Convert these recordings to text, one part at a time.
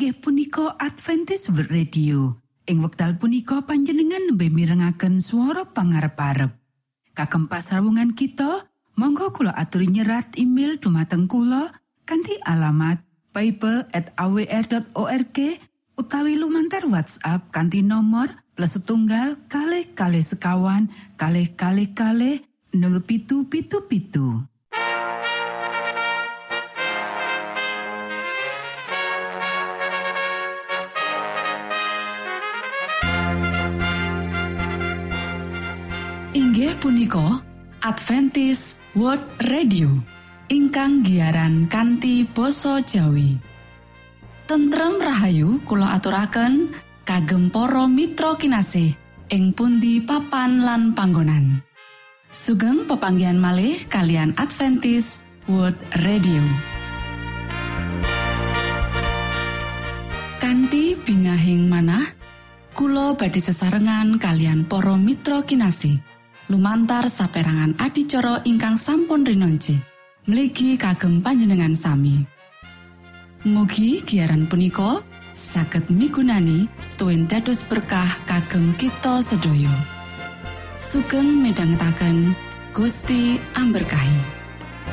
inggih punika Adventist World Radio. Ing wekdal punika panjenengan nembe mirengaken swara pangarep-arep. Kagem pasrawungan kita, monggo kula aturi nyerat email dumateng kula kanthi alamat bible@awr.org utawi lumantar WhatsApp kanthi nomor +1 kalih sekawan kalih 0777. Inggih punika Adventist World Radio ingkang giaran kanthi basa Jawi. Tentrem rahayu kula aturaken kagem para mitra kinasih ing pundi papan lan panggonan. Sugeng pepanggihan malih kalian Adventist World Radio. Kanthi bingahing manah kula badhe sesarengan kalian para mitra kinasih lumantar saperangan adicara ingkang sampun rinonce mligi kagem panjenengan sami. Mugi giaran punika saged migunani tuwin dados berkah kagem kita sedaya. Sugeng midhangetaken Gusti amberkahi.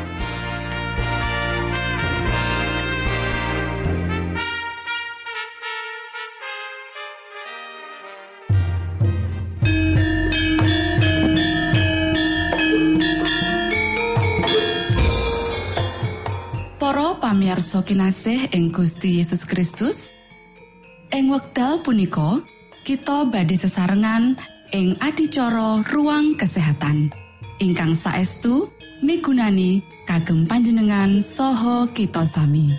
Pamirsa kinasih ing Gusti Yesus Kristus, ing wekdal punika kita badhe sesarengan ing adicara ruang kesehatan ingkang saestu migunani kagem panjenengan saha kita sami.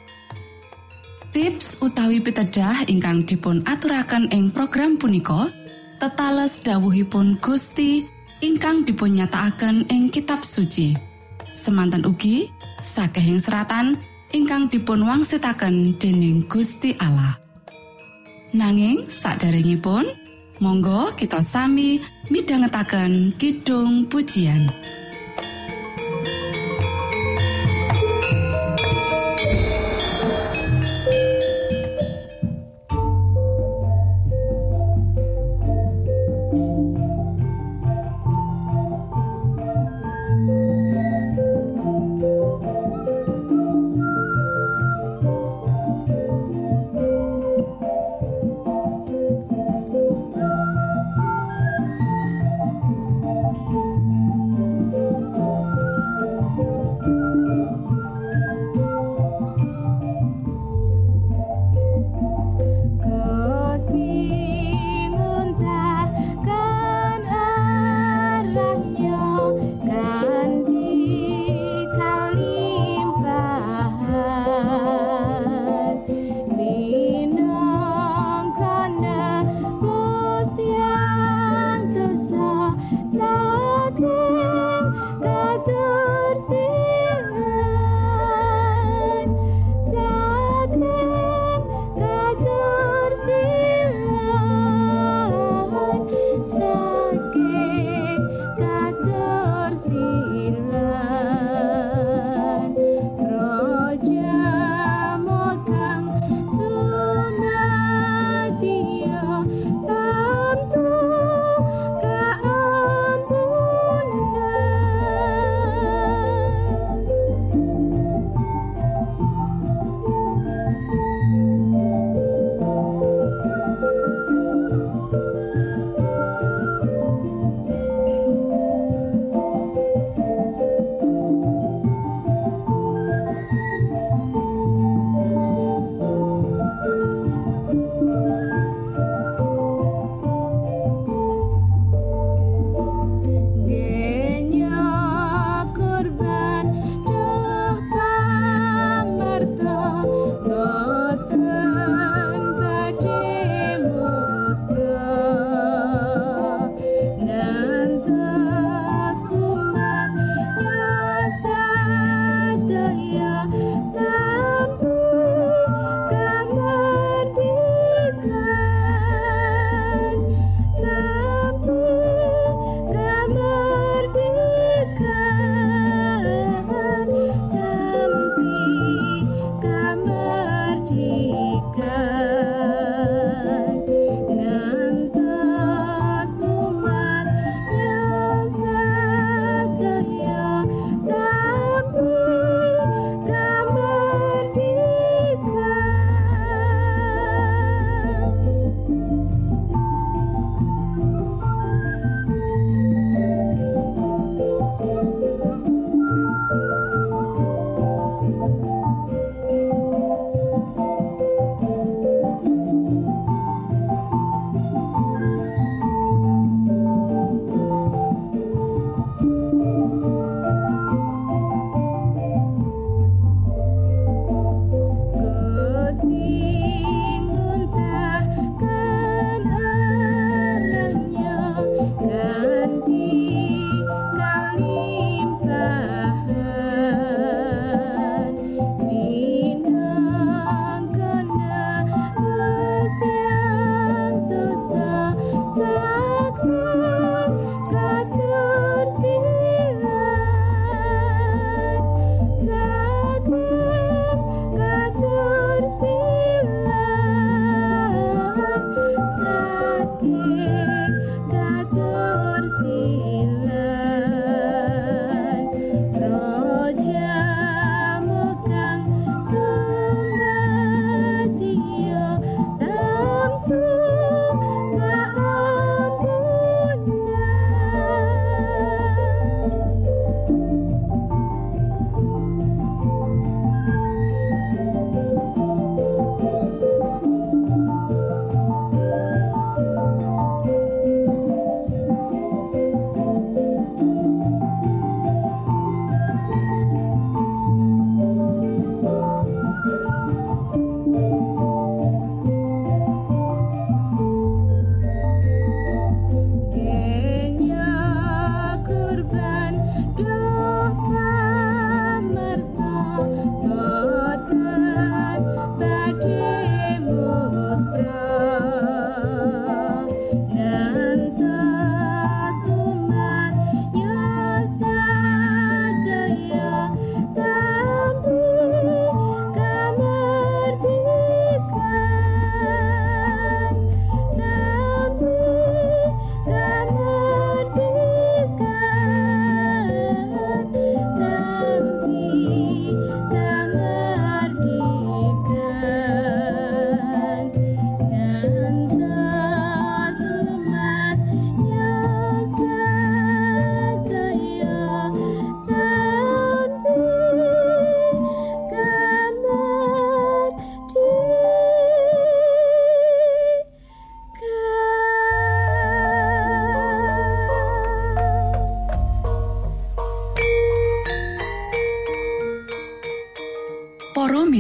Tips utawi pitedah ingkang dipun aturaken ing program punika tetales dawuhipun Gusti ingkang dipun nyatakaken ing kitab suci. Semanten ugi sakehing seratan ingkang dipun wangsitaken dening Gusti Allah. Nanging saderengipun, monggo kita sami midhangetaken kidung pujian.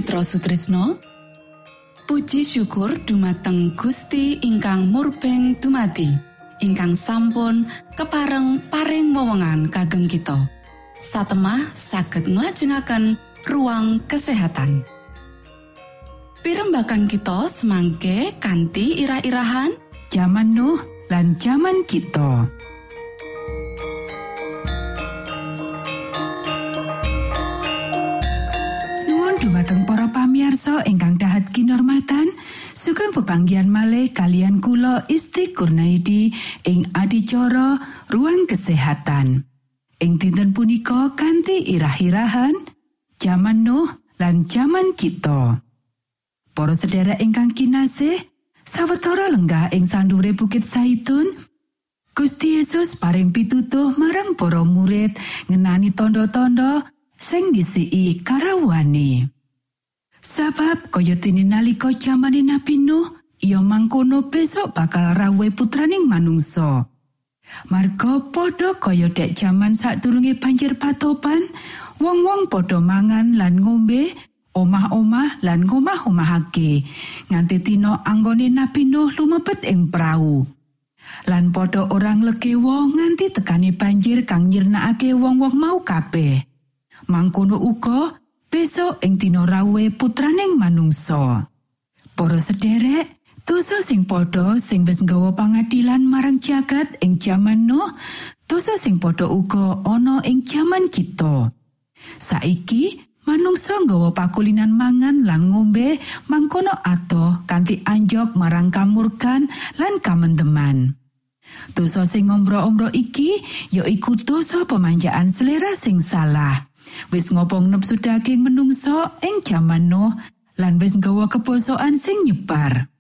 Mitra Sutrisno, puji syukur dumateng Gusti ingkang murbeng dumati, ingkang sampun kepareng paring wewenngan kagem kita. Satemah saged nglajengaken ruang kesehatan. Pirembagan kita semangke kanthi irah-irahan Jaman Nuh lan jaman kita. Dumateng para pamirsa ingkang dahat kinurmatan, sugeng pepanggihan malih kalian kula Isti Kurnaidi ing adicara ruang kesehatan. Ing dinten punika kanthi irah-irahan Jaman Nuh lan jaman kita. Para sedherek ingkang kinasih, sawetara lenggah ing sandure Bukit Zaitun, Gusti Yesus paring pitutuh marang para murid ngenani tanda-tanda sing disiki karawuhane. Sabab kaya dene nalika jamane Nabi Nuh, ya mangkono besok bakal rawuh putraning manungsa. Marga padha kaya dek jaman sadurunge banjir patopan, wong-wong padha mangan lan ngombe, omah-omah lan ngomah-omahake, nganti dina anggone Nabi Nuh lumebet ing prau. Lan padha orang lekewa nganti tekane banjir kang nyirnakake wong-wong mau kabeh. Mangkono uga besok ing dina rawuhe putraning manungsa. Para sederek, dosa sing padha sing wis nggawa pangadilan marang jagat ing jaman Nuh, dosa sing padha uga ana ing jaman kita. Saiki manungsa nggawa pakulinan mangan lan ngombe mangkono adoh kanthi anjog marang kamurkan lan kamendeman. Dosa sing ombro-ombro iki yaiku dosa pemanjaan selera sing salah. Wis ngopong nepsu daging menungso ing jaman Nuh lan wis nggawa kebosokan sing nyebar.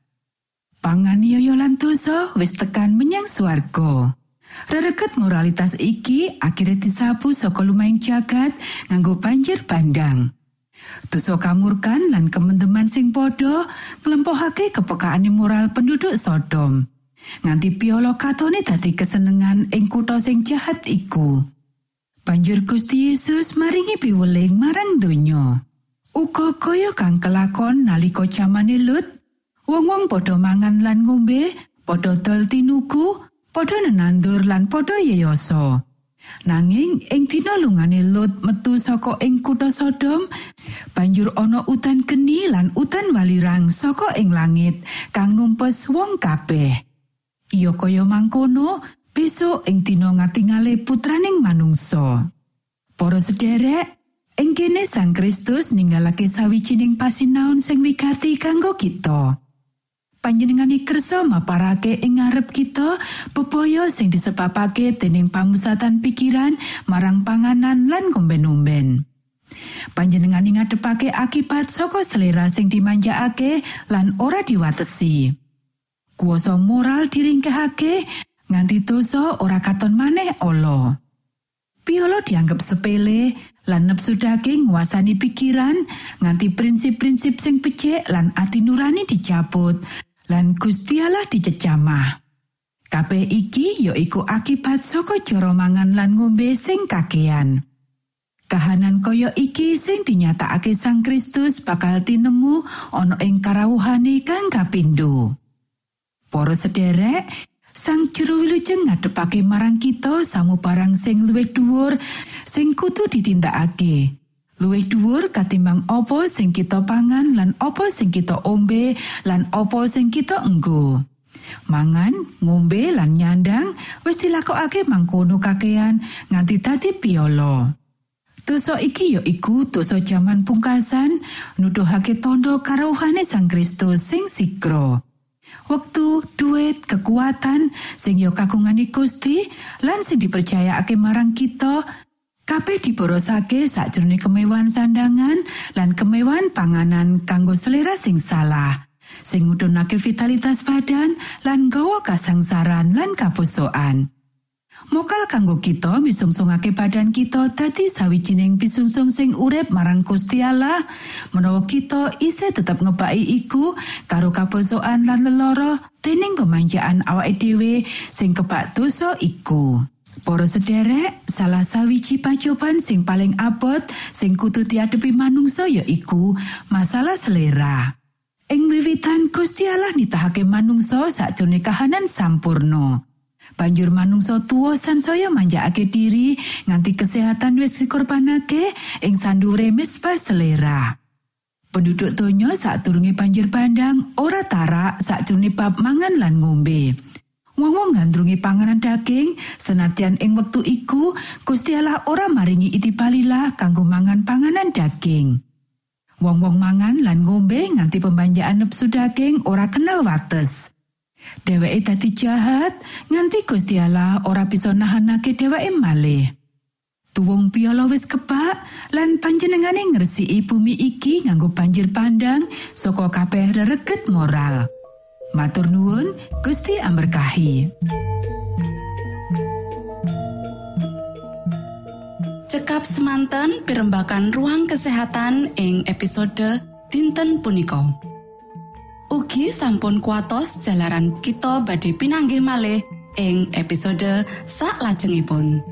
Panganiaya lan dosa wis tekan menyang swarga. Rereget moralitas iki akhire disapu saka lumahing jagat nganggo banjir bandang. Dosa kamurkan lan kemendeman sing padha nglempohake kepekaane moral penduduk Sodom. Nganti piolo katone dadi kesenengan ing kutha sing jahat iku. Banjur Gusti Yesus maringi piweling marang donya. Uga kaya kang kelakon nalika jamane Lut, wong-wong padha mangan lan ngombe, padha dol tinuku, padha nenandur lan padha yeyoso. Nanging ing dina lungane Lut metu saka ing kutha Sodom, banjur ana udan geni lan udan walirang saka ing langit kang numpes wong kabeh. Iya kaya mangkono besok ing dina ngatingale putraning manungsa. Para sederek, ing kene Sang Kristus ninggalake sawijining pasinaon sing wigati kanggo kita. Panjenengane kersa maparake ing ngarep kita bebaya sing disebabake dening pamusatan pikiran marang panganan lan ngomben-omben. Panjenengane ngadepake akibat saka selera sing dimanjakake lan ora diwatesi. Kuasa moral diringkehake nganti dosa ora katon maneh ala. Piolo dianggep sepele lan nepsu daging nguasani pikiran nganti prinsip-prinsip sing becik lan ati nurani dicabut lan Gusti Allah dicecamah. Kabeh iki yaiku akibat saka cara mangan lan ngombe sing kakean. Kahanan kaya iki sing dinyatakake Sang Kristus bakal tinemu ana ing karawuhane kang kapindho. Para sederek, Sang Juru Wilujeng ngadepake marang kita samubarang sing luwih dhuwur sing kudu ditindakake. Luwih dhuwur katimbang apa sing kita pangan lan apa sing kita ombe lan apa sing kita enggo. Mangan, ngombe lan nyandang wis dilakokake mangkono kakean nganti dadi piolo. Dosa iki yaiku dosa jaman pungkasan nuduhake tondo karawuhane Sang Kristus sing sigra. Wektu, duit, kekuatan sing ya kagungane Gusti lan sing dipercayakake marang kita kabeh diborosake sakjroning kemewahan sandangan lan kemewahan panganan kanggo selera sing salah sing ngudhunake vitalitas badan lan nggawa kasangsaran lan kaposokan. Mokal kanggo kita misungsungake badan kita dadi sawijining pisungsung sing urip marang Gusti Allah, menawa kita isih tetep ngebaki iku karo kaposokan lan lelara dening pemanjaan awake dhewe sing kebak dosa iku. Para sederek, salah sawiji pacoban sing paling abot sing kudu diadepi manungsa yaiku masalah selera. Ing wiwitan Gusti Allah nitahake manungsa sakjroning kahanan sampurna. Banjur manungsa tuwa sansaya manjakake diri nganti kesehatan wis dikorbanake ing sandhure mesbah selera. Penduduk donya sadurunge banjir bandang ora tarak sakjroning bab mangan lan ngombe. Wong-wong ngandrungi panganan daging, senadyan ing wektu iku Gusti Allah ora maringi itipalilah kanggo mangan panganan daging. Wong-wong mangan lan ngombe nganti pembanjaan nepsu daging ora kenal wates. Dheweke dadi jahat nganti Gusti Allah ora bisa nahanake dheweke malih. Tuwung piala wis kebak lan panjenengane ngresiki bumi iki nganggo banjir pandang saka kabeh rereget moral. Matur nuwun, Gusti amberkahi. Cekap semanten pimbakan ruang kesehatan ing episode dinten punika. Ugi sampun kuatos jalaran kita badhe pinanggih malih ing episode saklajengipun.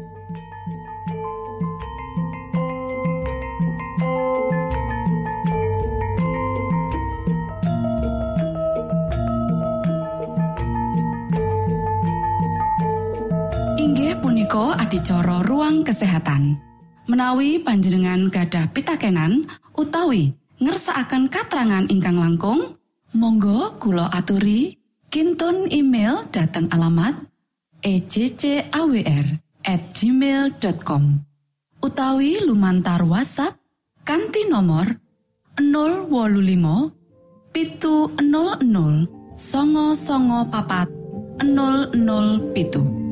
Inggih punika adicara ruang kesehatan. Menawi panjenengan gadah pitakenan utawi ngersakaken katrangan ingkang langkung, monggo kula aturi kinton email dhateng alamat ejcawr@gmail.com utawi lumantar WhatsApp kanthi nomor 085 700 994 007.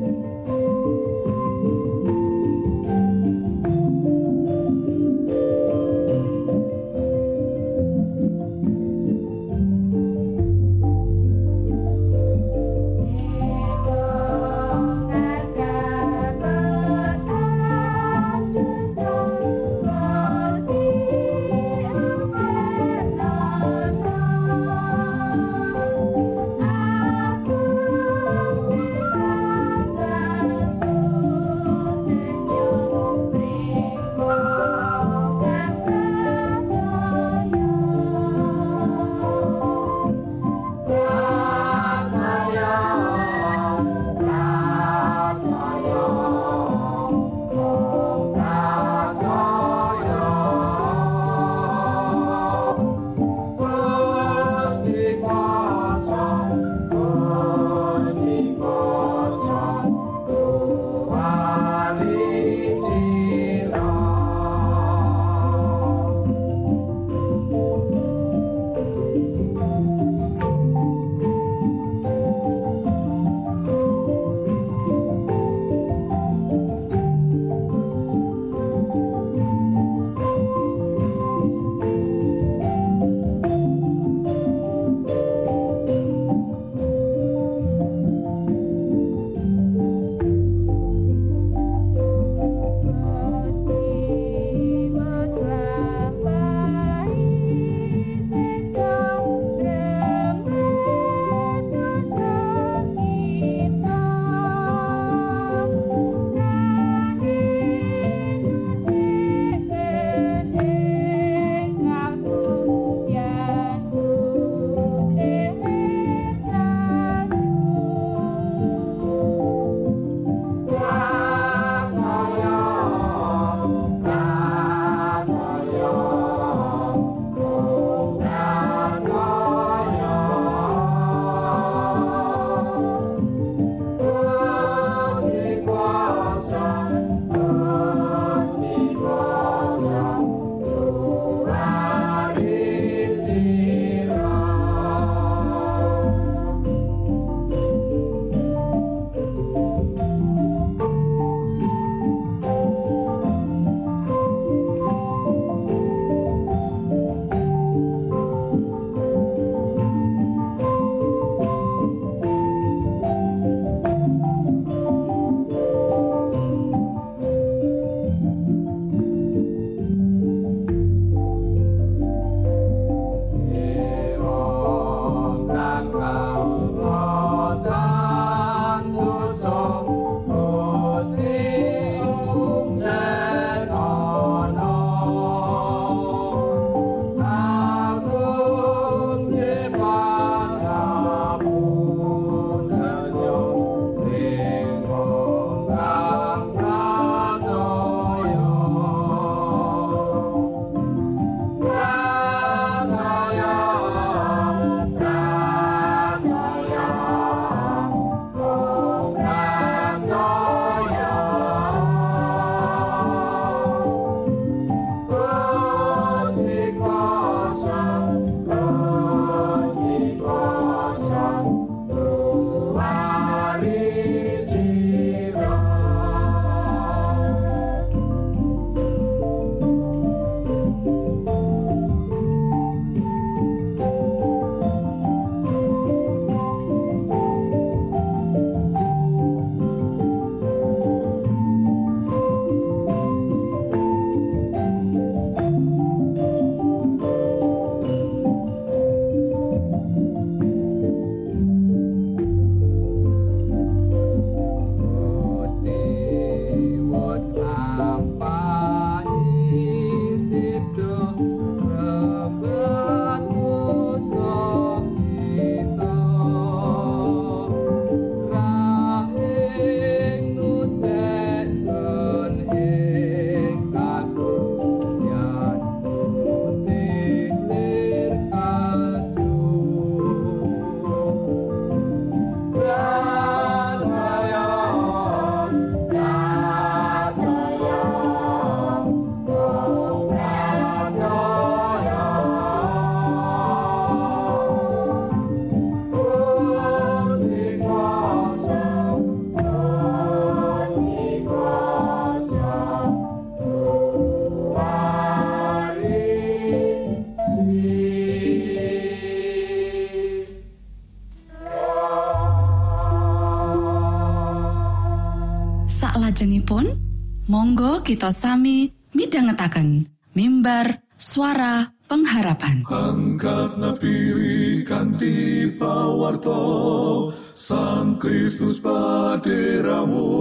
Salajengipun, monggo kita sami midhangetaken mimbar suara pengharapan. Angkat nafiri kanthi pawarta Sang Kristus paderamu.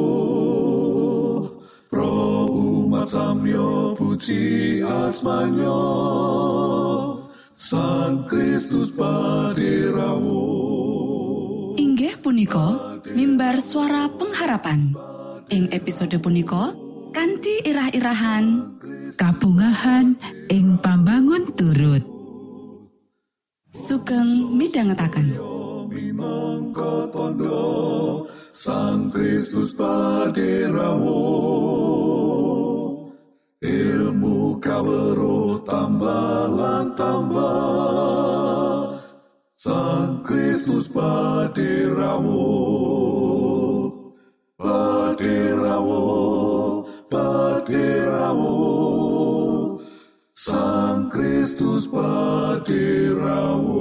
Pro umat samyo puji asmanyo Sang Kristus paderamu. Inggih punika mimbar suara pengharapan. Ing episode punika kanthi irah-irahan kabungahan ing pambangun turut. Sugeng midhangetaken. Minangka tandha Sang Kristus paderamu. Ilmu kawruh tambah lan tambah Sang Kristus paderamu. Paderamu, paderamu Sang Kristus paderamu.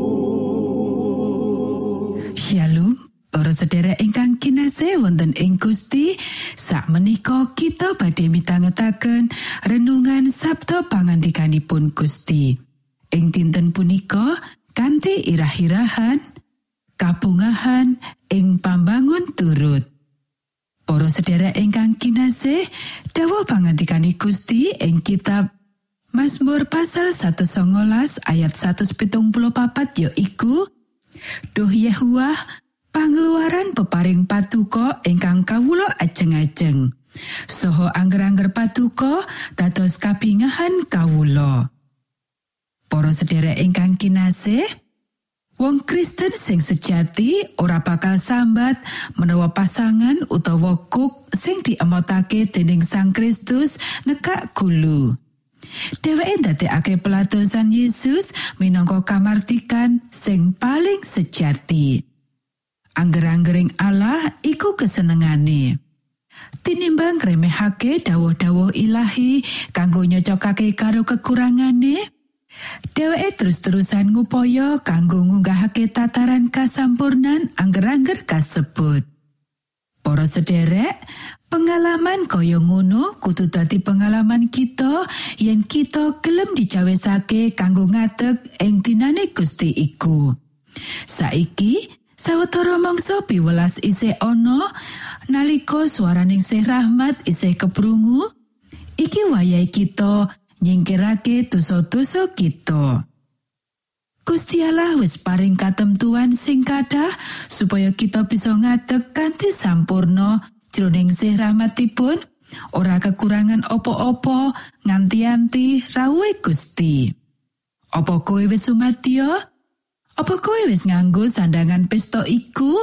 Shalom, para sedherek ingkang kinasih wonten ing Gusti, sakmenika kita badhe mitangetaken renungan sabda pangandikanipun Gusti. Ing dinten punika kanthi irah-irahan kabungahan ing pambangun turut. Para sedherek ingkang kinasih, dawuh pangandikan Gusti ing kitab Mazmur pasal 119 ayat 174 yaiku, Duh Yehuwah, pangeluaran peparing patuko ingkang kawula ajeng-ajeng. Saha angger-angger patuko dados kabingahan kawula. Para sedherek ingkang kinasih, wong Kristen sing sejati ora bakal sambat menawa pasangan utawa kuk sing diemotake dening Sang Kristus nekak gulu. Dheweke ndadekake pelatosan Yesus minangka kamardikan sing paling sejati. Angger-anggering Allah iku kesenengane. Tinimbang ngremehake dawuh-dawuh ilahi kanggo nyocokake karo kekurangane, dheweke terus-terusan ngupaya kanggo ngunggahake tataran kasampurnan angger-angger kasebut. Para sederek, pengalaman kaya ngono kudu dadi pengalaman kita yen kita gelem dicawesake kanggo ngadeg ing dinane Gusti iku. Saiki sawetara mangsa piwelas isih ana nalika swaraning Sih Rahmat isih keprungu. Iki wayahe kita nyingkirake dosa-dosa kita. Gusti Allah wis paring katemtuan sing kathah supaya kita bisa ngadeg kanthi sampurna jroning Sih Rahmatipun, ora kekurangan apa-apa nganti-anti rawuhe Gusti. Apa kowe wis sumadya? Apa kowe wis nganggo sandangan pesta iku?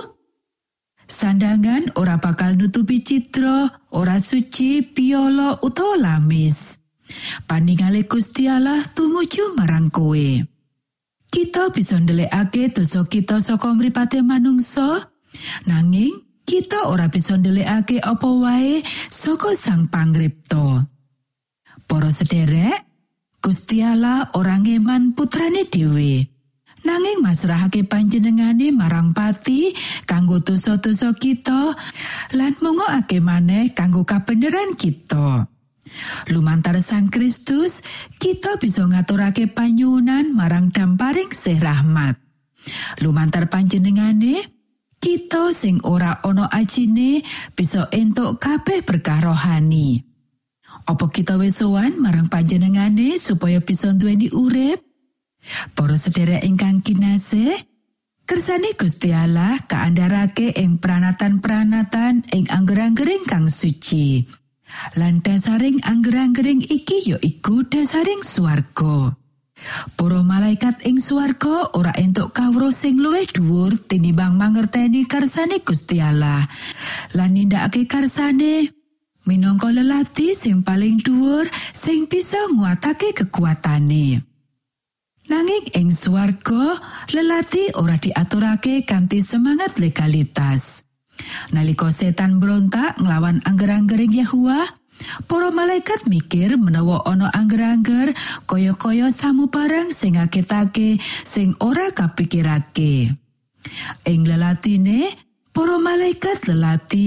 Sandangan ora bakal nutupi citra, ora suci, piolo utawa lamis. Paningale Gusti Allah tumuju marang kowe. Kita bisa ndelikake dosa kita saka mripate manungsa, nanging kita ora bisa ndelikake apa wae saka Sang Pangripta. Para sederek, Gusti Allah ora ngeman putrane dhewe, nanging masrahake panjenengane marang pati kanggo dosa-dosa kita lan mungokake maneh kanggo kabeneran kita. Lumantar Sang Kristus, kita bisa ngaturake panyuwunan marang damparing Sih Rahmat. Lumantar panjenengane, kita sing ora ana ajine bisa entuk kabeh berkah rohani. Apa kita wis sowan marang panjenengane supaya bisa duweni urip? Para sedherek ingkang kinasih, kersane Gusti Allah kaandharake ing pranatan-pranatan ing angger-anggering kang suci. Lan dasaring angger-anggering iki yaiku dasaring swarga. Para malaikat ing swarga ora entuk kawruh sing luwih dhuwur tinimbang mangerteni karsane Gusti Allah lan nindakake karsane minangka lelati sing paling dhuwur sing bisa nguatake kekuatane. Nanging ing swarga lelati ora diaturake kanthi semangat legalitas. Nalika setan berontak nglawan angger-anggering Yahuwah, para malaikat mikir menawa ana angger-angger kaya-kaya samubarang sing ngagetake sing ora kapikirake. Ing lelatine, para malaikat lelati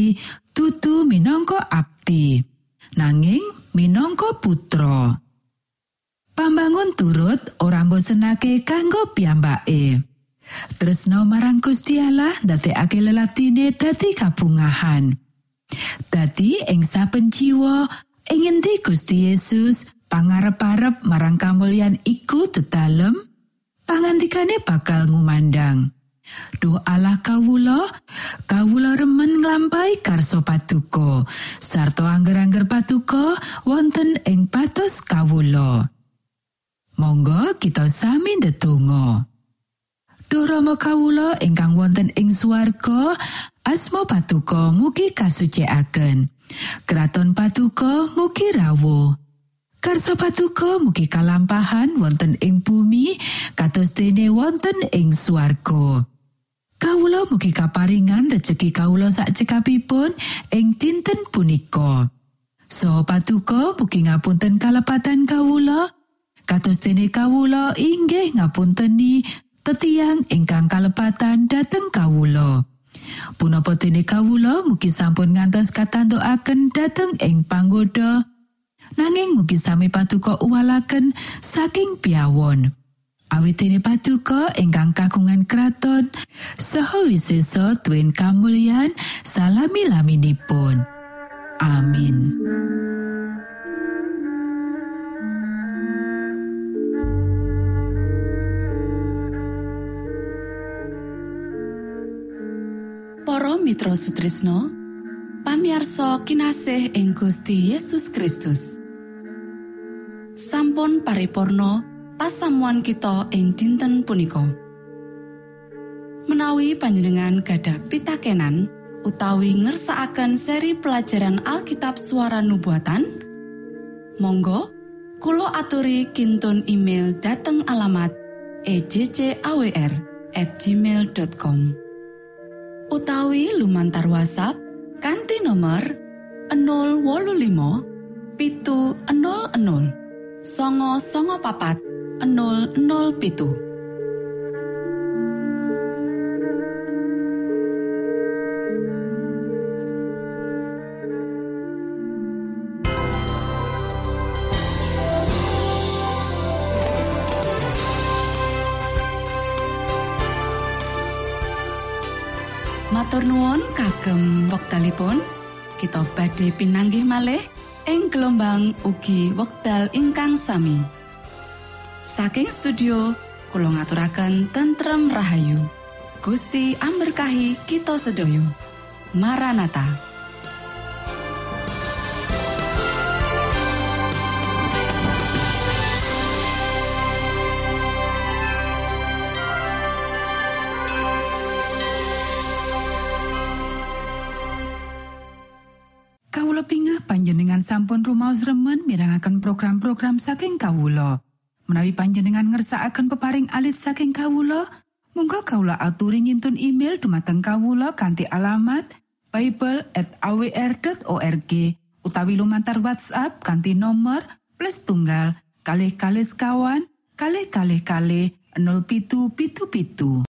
dudu minangka abdi, nanging minangka putra. Pambangun turut ora mbosenake kanggo piyambake. Tresna marang Gusti Allah ndadekake lelatine dadi kabungahan. Dadi ing saben jiwa ing endi Gusti Yesus pangarep-arep marang kamulyan iku dedalem, pangandikane bakal ngumandang. Duh Allah kawula remen nglampahi karso paduka, sarta angger-angger paduka wonten ing pados kawula. Monggo kita sami ndedonga. Duh Rama kawula ingkang wonten ing swarga, asma paduka mugi kasucikaken. Kraton paduka mugi rawuh. Karsa paduka mugi kalampahan wonten ing bumi kados dene wonten ing swarga. Kawula mugi kaparingan rejeki kawula sak cekapipun ing dinten punika. Saha paduka mugi ngapunten kalepatan kawula kados dene kawula inggih ngapunteni tetiang ingkang kalepatan dhateng kawula. Punapa dene kawula mugi sampun ngantos katantukaken dhateng ing panggoda, nanging mugi sami paduka uwalaken saking piyawon. Awit dene paduka ingkang kagungan kraton saha wisesa duwen kamulyan salami-laminipun. Amin. Para mitra sutresna, pamiarsa kinasih ing Gusti Yesus Kristus. Sampun paripurna pasamuan kita ing dinten punika. Menawi panjenengan gadah pitakenan utawi ngersakaken seri pelajaran Alkitab Suara Nubuatan, monggo kula aturi kintun email dhateng alamat ejcawr@gmail.com. Utawi lumantar WhatsApp kanthi nomor 085 700 994 007. Matur nuwun kagem wektalipun kita badhe pinanggih malih ing gelombang ugi wekdal ingkang sami. Saking studio kula ngaturaken tentrem rahayu. Gusti amberkahi kita sedaya. Maranatha. Panjenengan sampun rumaos remen mirengaken program-program saking kawula. Menawi panjenengan ngersakaken peparing alit saking kawula, monggo kawula aturi ngintun email dumateng kawula kanthi alamat bible@awr.org utawi lumantar WhatsApp kanthi nomor +1 kalih 4077